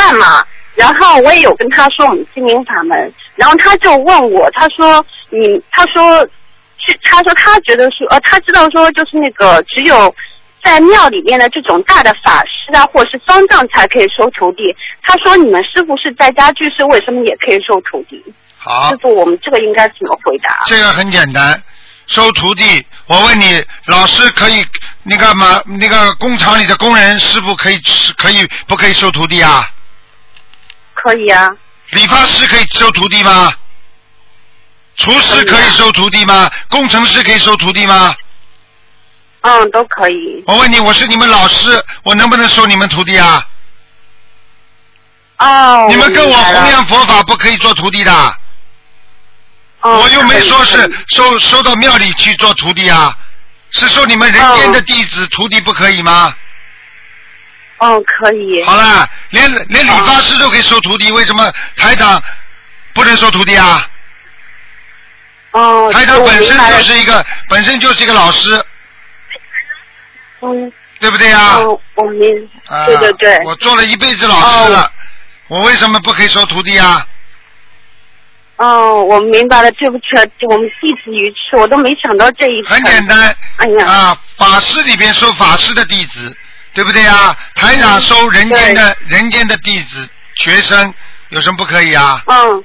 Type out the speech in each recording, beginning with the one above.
饭嘛，然后我也有跟他说我们心灵法门，然后他就问我，他说他觉得说他知道说就是那个只有在庙里面的这种大的法师啊，或者是方丈才可以收徒弟。他说你们师父是在家居士，为什么也可以收徒弟？ 好， 师父，我们这个应该怎么回答？ 这个很简单，收徒弟。我问你，老师可以那个工厂里的工人师傅可以不可以收徒弟啊？ 可以啊。 理发师可以收徒弟吗？厨师可以收徒弟吗？工程师可以收徒弟吗？ 都可以。 我问你，我是你们老师，我能不能收你们徒弟啊？你们跟我弘扬佛法不可以做徒弟的。我又没说是收到庙里去做徒弟啊，是收你们人间的弟子，徒弟不可以吗？ 可以。 好了，连理发师都可以收徒弟，为什么台长不能收徒弟啊？台长本身就是一个老师。对不对呀？ 对对。 我做了一辈子老师了，我为什么不可以收徒弟啊？ 我明白了，对不起，我们弟子愚痴，我都没想到这一层。 很简单， 哎呀， 法师里边收法师的弟子，对不对呀？台长收人间的弟子学生，有什么不可以啊？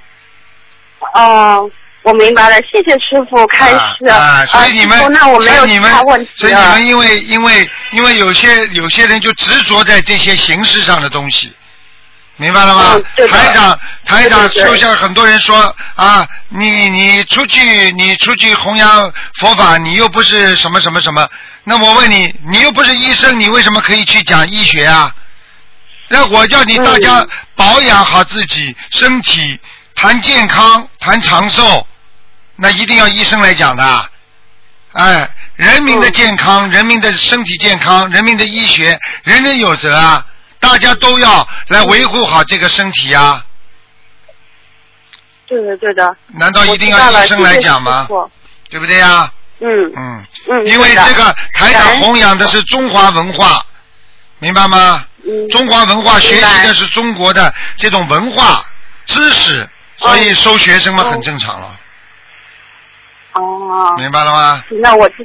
我明白了，谢谢师傅开示。 所以你们， 那我没有其他问题了。 所以你们因为有些人就执着在这些形式上的东西，明白了吗？台长就像很多人说啊，你出去弘扬佛法，你又不是什么什么什么，那我问你，你又不是医生，你为什么可以去讲医学啊？那我叫你大家保养好自己身体，谈健康，谈长寿。那一定要医生来讲的，人民的健康，人民的身体健康，人民的医学，人人有责啊！大家都要来维护好这个身体啊！ 对的，对的。 难道一定要医生来讲吗？对不对呀？因为这个台长弘扬的是中华文化，明白吗？中华文化学习的是中国的这种文化知识，所以收学生嘛很正常了。明白了吗？ 那我